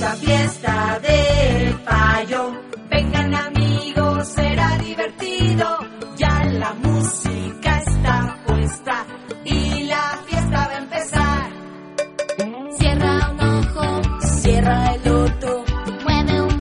la fiesta del payo. Vengan amigos, será divertido.